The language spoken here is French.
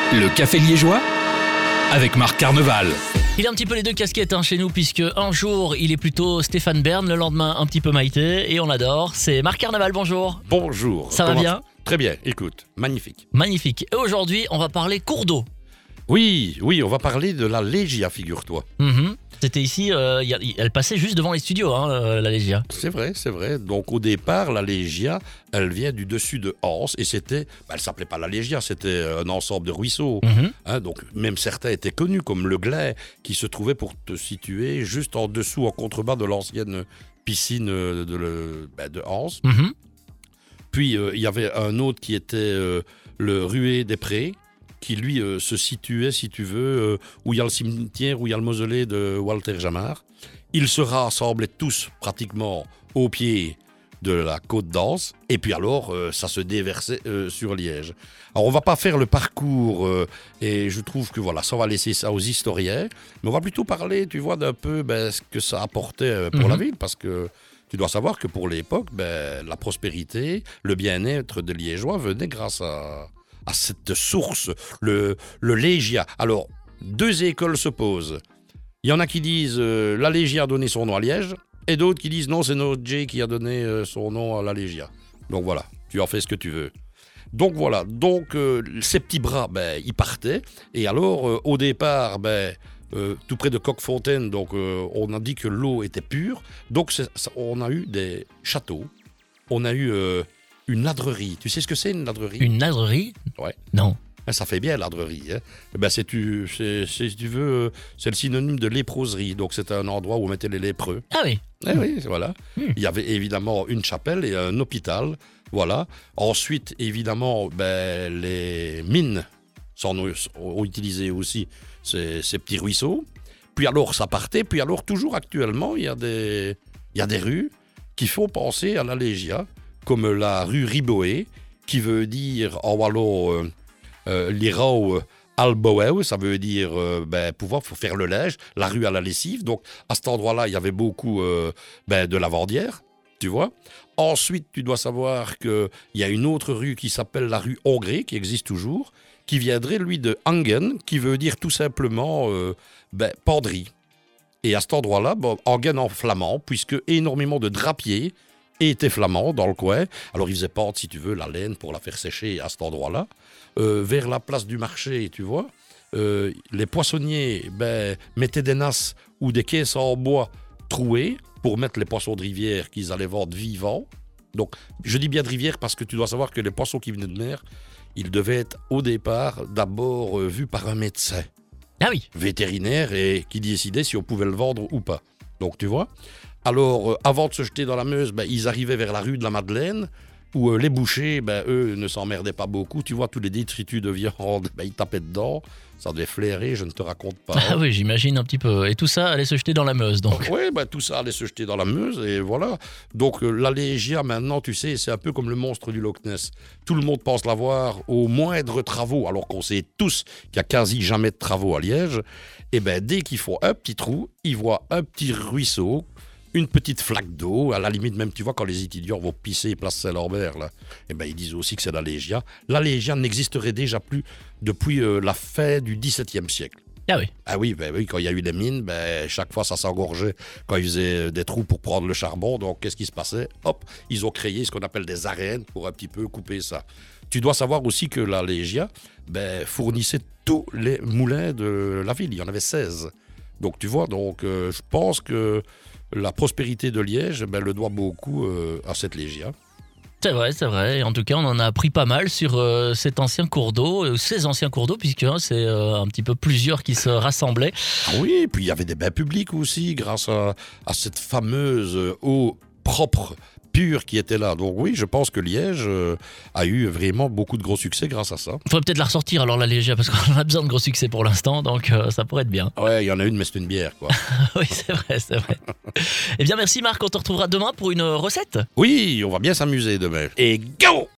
Le café liégeois avec Marc Carneval. Il a un petit peu les deux casquettes chez nous, puisque un jour il est plutôt Stéphane Bern, le lendemain un petit peu Maïté, et on adore. C'est Marc Carneval, bonjour. Bonjour. Ça va bien ? Très bien, écoute, magnifique. Magnifique. Et aujourd'hui on va parler cours d'eau. Oui, on va parler de la Légia, figure-toi. C'était ici, elle passait juste devant les studios, la Légia. C'est vrai. Donc au départ, la Légia, elle vient du dessus de Anse, et elle s'appelait pas la Légia, c'était un ensemble de ruisseaux. Donc même certains étaient connus, comme le Glais, qui se trouvait, pour te situer, juste en dessous, en contrebas de l'ancienne piscine de Anse. Puis il y avait un autre qui était le Ruet des Prés, qui lui se situait, si tu veux, où il y a le cimetière, où il y a le mausolée de Walter Jamard. Ils se rassemblaient tous pratiquement au pied de la côte d'Anse, et puis alors ça se déversait sur Liège. Alors on va pas faire le parcours, et je trouve que voilà, ça on va laisser ça aux historiens, mais on va plutôt parler, tu vois, d'un peu ce que ça apportait pour la ville, parce que tu dois savoir que pour l'époque, la prospérité, le bien-être des Liégeois venait grâce à cette source, le Légia. Alors, deux écoles s'opposent. Il y en a qui disent la Légia a donné son nom à Liège, et d'autres qui disent non, c'est notre J qui a donné son nom à la Légia. Donc voilà, tu en fais ce que tu veux. Donc voilà, ces petits bras, ils partaient, et alors au départ, tout près de Coquefontaine, donc on a dit que l'eau était pure, donc on a eu des châteaux, on a eu une ladrerie. Tu sais ce que c'est, une ladrerie ? Une ladrerie ? Ouais. Non. Ça fait bien, ladrerie. Si tu veux, c'est le synonyme de léproserie. Donc, c'était un endroit où on mettait les lépreux. Ah oui. Oui, voilà. Il y avait évidemment une chapelle et un hôpital. Voilà. Ensuite, évidemment, les mines ont utilisé aussi ces petits ruisseaux. Puis alors, ça partait. Puis alors, toujours actuellement, il y a des rues qui font penser à la Légia, comme la rue Riboé, qui veut dire en wallon l'Irao Alboeu, ça veut dire pouvoir faire le linge, la rue à la lessive. Donc à cet endroit-là, il y avait beaucoup de lavandières, tu vois. Ensuite, tu dois savoir qu'il y a une autre rue qui s'appelle la rue Hongré, qui existe toujours, qui viendrait, lui, de Hangen, qui veut dire tout simplement penderie. Et à cet endroit-là, Hangen en flamand, puisque énormément de drapiers étaient flamands dans le coin. Alors ils faisaient pendre, si tu veux, la laine pour la faire sécher à cet endroit-là. Vers la place du marché, tu vois, les poissonniers mettaient des nasses ou des caisses en bois trouées pour mettre les poissons de rivière qu'ils allaient vendre vivants. Donc je dis bien de rivière parce que tu dois savoir que les poissons qui venaient de mer, ils devaient être au départ d'abord vus par un médecin. Ah oui. Vétérinaire, et qui décidait si on pouvait le vendre ou pas. Donc tu vois. Alors, avant de se jeter dans la Meuse, ils arrivaient vers la rue de la Madeleine, où les bouchers, eux, ne s'emmerdaient pas beaucoup. Tu vois, tous les détritus de viande, ils tapaient dedans. Ça devait flairer, je ne te raconte pas. Ah oui, j'imagine un petit peu. Et tout ça allait se jeter dans la Meuse, donc. Oui, tout ça allait se jeter dans la Meuse, et voilà. Donc, la Légia, maintenant, tu sais, c'est un peu comme le monstre du Loch Ness. Tout le monde pense l'avoir aux moindres travaux, alors qu'on sait tous qu'il n'y a quasi jamais de travaux à Liège. Et dès qu'ils font un petit trou, ils voient un petit ruisseau, une petite flaque d'eau, à la limite même, tu vois, quand les étudiants vont pisser place Saint-Lambert, là, ils disent aussi que c'est la Légia. La Légia n'existerait déjà plus depuis la fin du XVIIe siècle. Ah oui. Ah oui, quand il y a eu les mines, chaque fois ça s'engorgeait quand ils faisaient des trous pour prendre le charbon. Donc qu'est-ce qui se passait ? Hop, ils ont créé ce qu'on appelle des arènes pour un petit peu couper ça. Tu dois savoir aussi que la Légia fournissait tous les moulins de la ville. Il y en avait 16. Donc tu vois, je pense que la prospérité de Liège, le doit beaucoup à cette Légia. C'est vrai. Et en tout cas, on en a appris pas mal sur cet ancien cours d'eau, ces anciens cours d'eau, puisque c'est un petit peu plusieurs qui se rassemblaient. Oui, et puis il y avait des bains publics aussi, grâce à cette fameuse eau propre, pure qui était là. Donc oui, je pense que Liège a eu vraiment beaucoup de gros succès grâce à ça. Il faudrait peut-être la ressortir alors, la Légia, parce qu'on a besoin de gros succès pour l'instant, donc ça pourrait être bien. Ouais, il y en a une, mais c'est une bière, quoi. Oui, c'est vrai. Eh bien, merci Marc, on te retrouvera demain pour une recette. Oui, on va bien s'amuser demain. Et go!